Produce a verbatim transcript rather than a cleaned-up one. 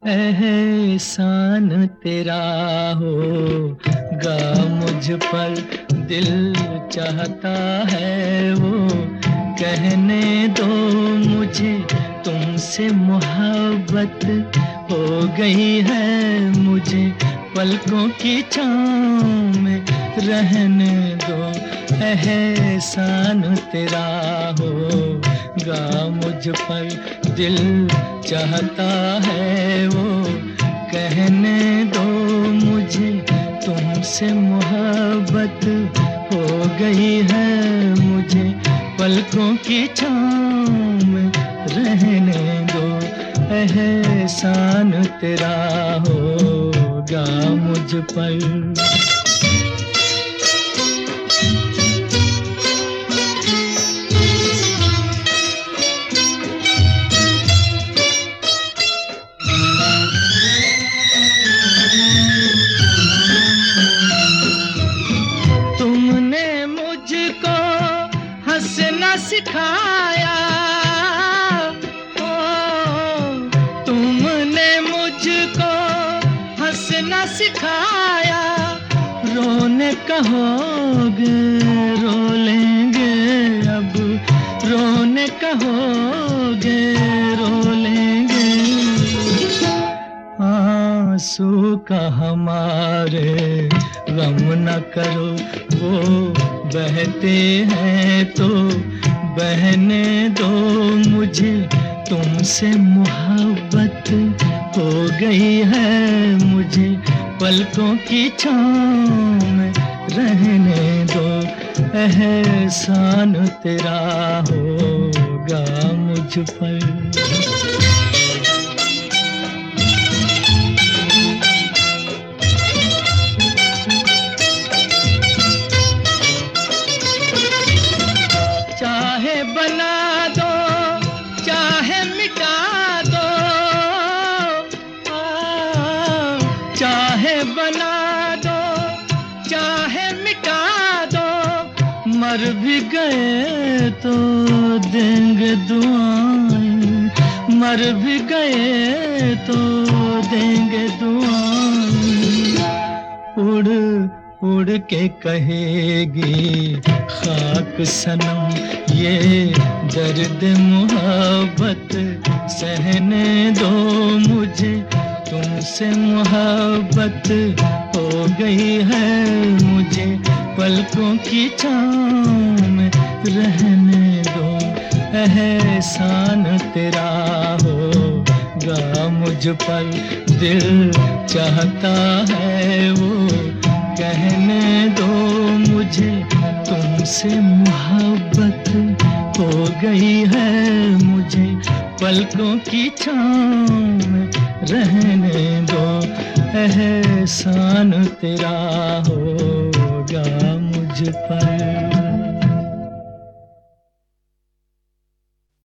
एहसान तेरा होगा मुझ पर, दिल चाहता है वो कहने दो मुझे, तुमसे मोहब्बत हो गई है मुझे, पलकों की छाँव में रहने दो। एहसान तेरा होगा मुझ पर, दिल चाहता है वो कहने दो मुझे, तुमसे मोहब्बत हो गई है मुझे, पलकों की छाँव में रहने दो। एहसान तेरा होगा मुझ पर। तुमने मुझको हंसना सिखाया, ओ तुमने मुझको हंसना सिखाया, रोने कहोगे रो लेंगे अब, रोने कहोगे रो लेंगे, आंसू का हमारे गम न करो, वो बहते हैं तो बहने दो मुझे, तुमसे मोहब्बत हो गई है मुझे, पलकों की छाँव में रहने दो। एहसान तेरा होगा मुझ पर। चाहे बना दो चाहे मिटा दो, आ, चाहे बना दो चाहे मिटा दो, मर भी गए तो देंगे दुआएं, मर भी गए तो देंगे दुआएं, उड़ उड़ के कहेगी खाक सनम ये दर्द मोहब्बत सहने दो मुझे, तुमसे मोहब्बत हो गई है मुझे, पलकों की छाँव में रहने दो। एहसान तेरा होगा मुझ पर, दिल चाहता है वो कहने दो मुझे, तुमसे मोहब्बत हो गई है मुझे, पलकों की छाँव में रहने दो। एहसान तेरा होगा मुझ पर।